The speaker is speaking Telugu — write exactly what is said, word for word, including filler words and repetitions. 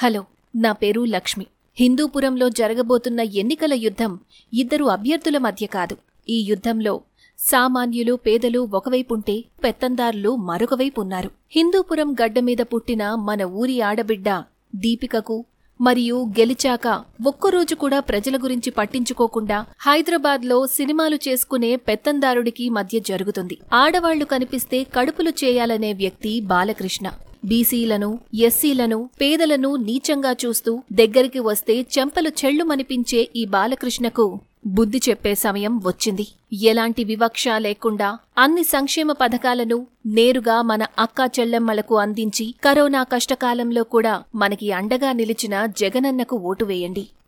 హలో, నా పేరు లక్ష్మి. హిందూపురంలో జరగబోతున్న ఎన్నికల యుద్ధం ఇద్దరు అభ్యర్థుల మధ్య కాదు. ఈ యుద్ధంలో సామాన్యులు, పేదలు ఒకవైపుంటే పెత్తందారులు మరొకవైపు ఉన్నారు. హిందూపురం గడ్డమీద పుట్టిన మన ఊరి ఆడబిడ్డ దీపికకు మరియు గెలిచాక ఒక్కరోజు కూడా ప్రజల గురించి పట్టించుకోకుండా హైదరాబాద్లో సినిమాలు చేసుకునే పెత్తందారుడికి మధ్య జరుగుతుంది. ఆడవాళ్లు కనిపిస్తే కడుపులు చేయాలనే వ్యక్తి బాలకృష్ణ. బీసీలను, ఎస్సీలను, పేదలను నీచంగా చూస్తూ దగ్గరికి వస్తే చెంపలు చెళ్లుమనిపించే ఈ బాలకృష్ణకు బుద్ధి చెప్పే సమయం వచ్చింది. ఎలాంటి వివక్ష లేకుండా అన్ని సంక్షేమ పథకాలను నేరుగా మన అక్కా చెల్లెమ్మలకు అందించి కరోనా కష్టకాలంలో కూడా మనకి అండగా నిలిచిన జగనన్నకు ఓటు వేయండి.